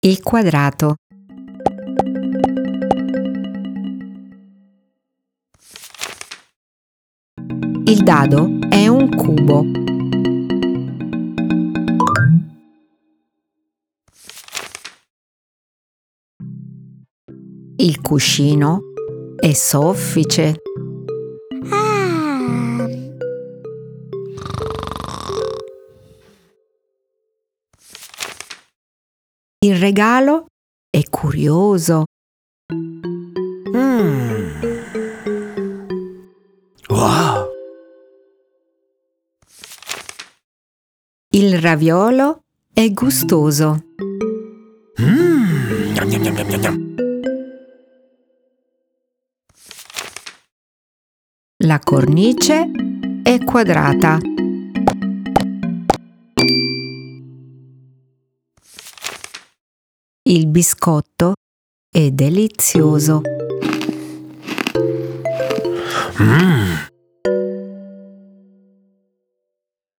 Il quadrato. Il dado è un cubo. Il cuscino è soffice. Il regalo è curioso. Wow! Il raviolo è gustoso. Gnam, gnam, gnam, gnam, gnam. La cornice è quadrata. Il biscotto è delizioso.